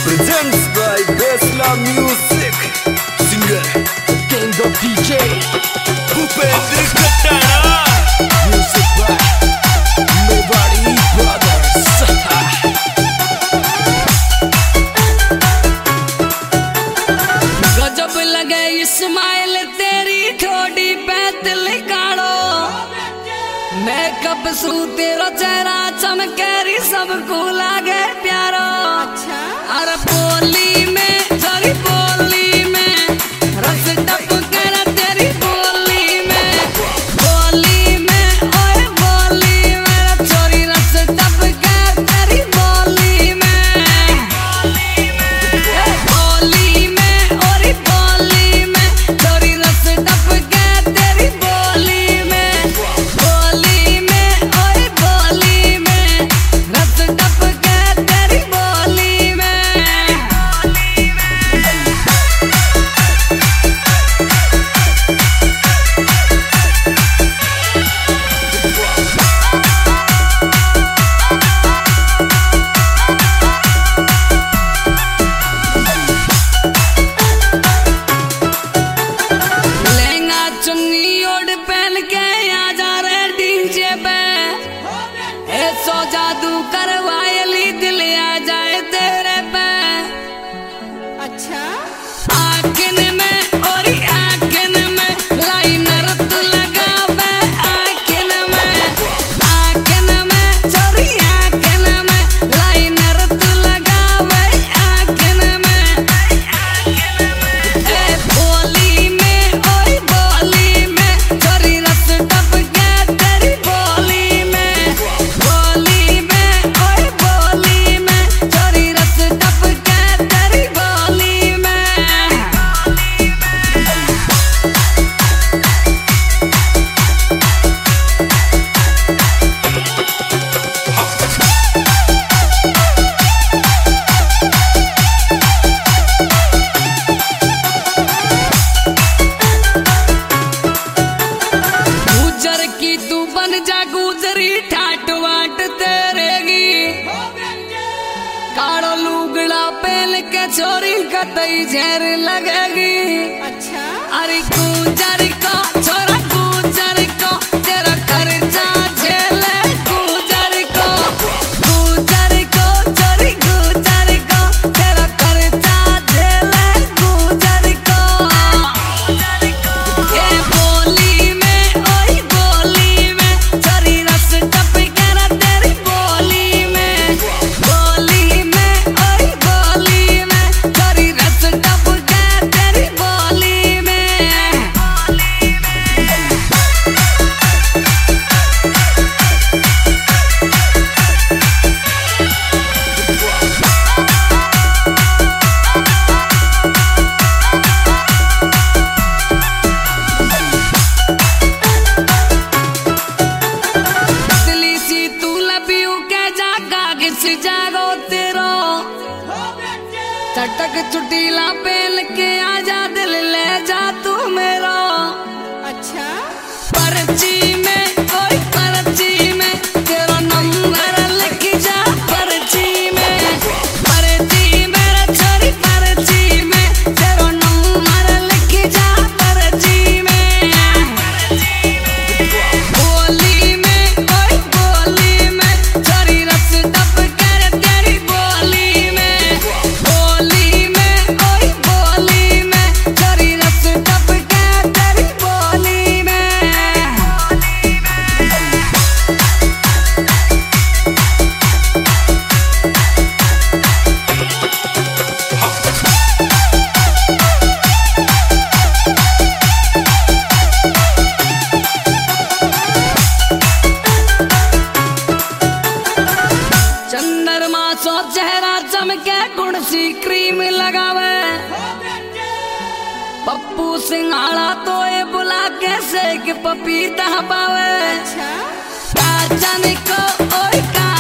presents by Besla Music. Singer King of DJ Bhupendra Khattara. Music by Mewari Brothers. गजब लगे इस्माइल तेरी ठोडी पे दिल काढ़ो। मैं कब सू तेरा चेहरा चमकेरी सबको लागे प्यारो। अच्छा अरे बोली में तेरी बोली में रस टपके ना तेरी बोली में ओए बोली में छोरी रस टपके तेरी बोली में बोली में और बोली में छोरी रस टपके तेरी बोली में और बोली में रस टपके तेरी बोली में। लहंगा चुन्नी ओढ़ पहन के आ जा रे डीजे पे। ऐसो जादू करवायली दिल आ जाए तेरे पे। अच्छा आँखन में और आँखन में लाइनर तू लगावे आँखन में छोरी आँखन में लाइनर तू लगावे आँखन में। बोली में ओए बोली में छोरी रस टपके तेरी बोली में ओए बोली में छोरी रस टपके तेरी बोली में। गुजर की तू बन जा गुजरी ठाट वाट तेरेगी। काड़ो लुगड़ा पहन के छोरी कतई झेर लगेगी। अच्छा अरे गुजर को छोरा गुजर को तेरा खर्चा झेले गुजर को छोरी गुजर को तेरा खर्चा झेले गुजर को। ये बोली में ओए बोली में छोरी रस टपके ना तेरी बोली में ओए बोली में छोरी रस टपके तेरी बोली में। दिल्ली सी तू लबियू के जागा किस जागो तेरो। चटक चुटीला पहन के आजा दिल ले जा तू मेरो। अच्छा पर्ची में ओए पर्ची में तेरा नंबर लिख जा पर्ची में रे छोरी पर्ची में तेरा नंबर लिख जा पर्ची में। बोली में ओए बोली में छोरी रस टपके तेरी बोली में ओए बोली में छोरी रस टपके तेरी बोली में। चंद्रमा सो चेहरा चमके गुण सी क्रीम लगावे। पप्पू सिंघाड़ा तो ये बुला के सेक पपीता पावे। काचन को ओए